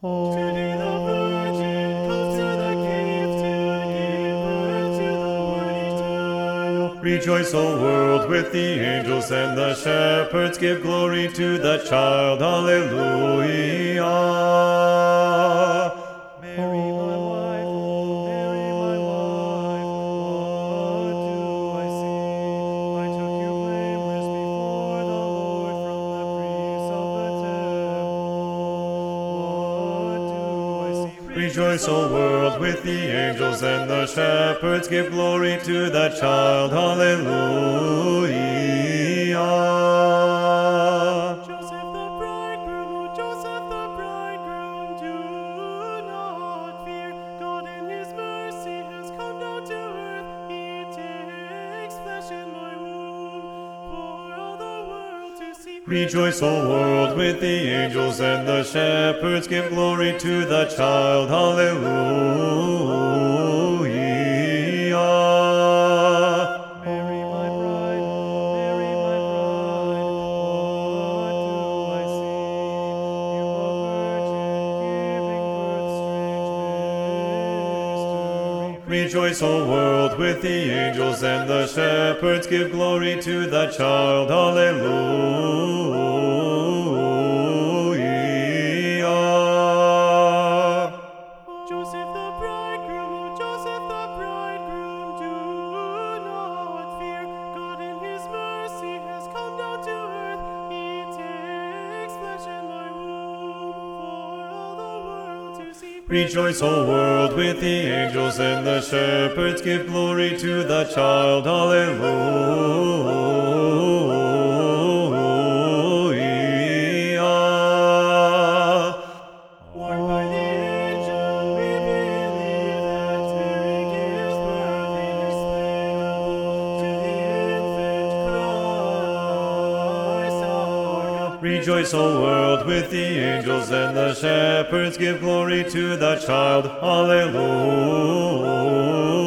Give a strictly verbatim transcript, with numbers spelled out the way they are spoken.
Rejoice, O world, with the angels and the shepherds, give glory to the child. Alleluia. Mary, my wife, Mary, my wife, what do I see? I took you blameless before the Lord from the priests of the temple. What do I see? Rejoice, O world, with the angels and the shepherds, give glory to the child. Alleluia. Joseph the bridegroom, oh Joseph the bridegroom, do not fear. God in his mercy has come down to earth. He takes flesh in my womb for all the world to see. Rejoice, O world, with the angels and the shepherds, give glory to the child. Alleluia. Mary, my bride, Mary, my bride, what do I see? You a virgin giving birth, strange mystery. Rejoice, O world, with the angels and the shepherds, give glory to the child. Alleluia. Joseph the bridegroom, oh Joseph the bridegroom, do not fear. God in his mercy has come down to earth. He takes flesh in my womb for all the world to see. Rejoice, O world, with the angels and the shepherds, give glory to the child. Alleluia. Warned by the angel, we believe that Mary gives birth inexplicable to the infant Christ our God. Rejoice, O world, with the angels and the shepherds, give glory to the child. Alleluia.